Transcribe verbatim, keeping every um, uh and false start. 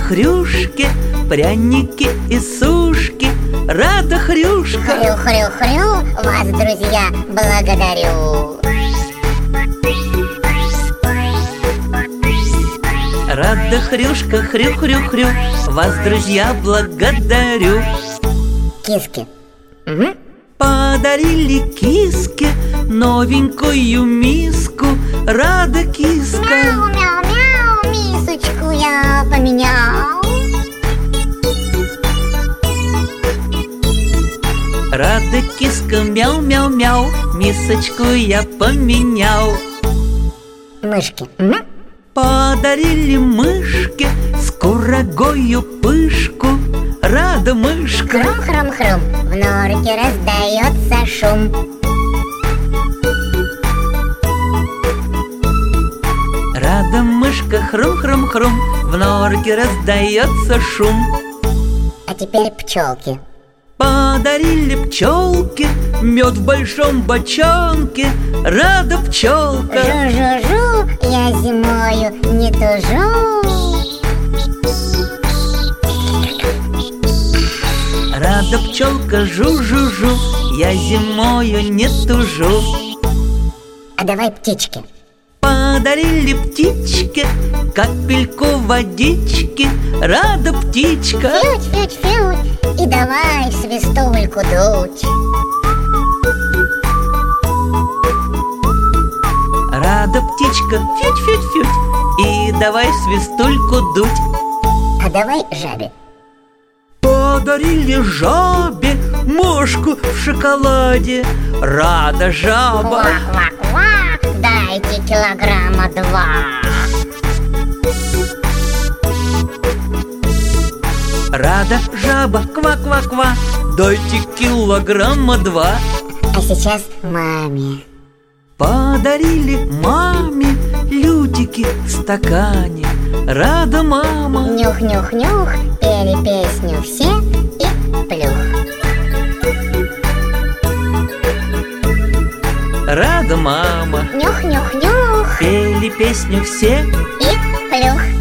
хрюшке пряники и сушки. Рада хрюшка. Хрю-хрю-хрю, вас, друзья, благодарю. Рада хрюшка, хрю-хрю-хрю, вас, друзья, благодарю. Киски. Угу. Подарили киске новенькую миску. Рада киска. Мяу-мяу-мяу, мисочку я поменял. Рада киска, мяу-мяу-мяу, мисочку я поменял. Мышки. Угу. Подарили мышке скорогою пышку. Рада мышка. Хрум-хрум-хрум, в норке раздается шум. Рада мышка, хрум-хрум-хрум, в норке раздается шум. А теперь пчелки. Подарили пчелке мед в большом бочонке. Рада пчелка. Жу-жу-жу, я зимою не тужу. Рада пчелка, жу-жу-жу, я зимою не тужу. А давай птички. Подарили птичке капельку водички. Рада птичка. Фють-фють-фють, и давай свистульку дуть. Рада птичка, фють-фють-фють, и давай свистульку дуть. А давай жабе. Подарили жабе мошку в шоколаде. Рада жаба. Ква-ква-ква, дайте килограмма два. Рада жаба, ква-ква-ква, дайте килограмма два. А сейчас маме. Подарили маме лютики в стакане. Рада мама. Нюх-нюх-нюх, пели песню все и плюх. Рада мама. Нюх-нюх-нюх, пели песню все и плюх.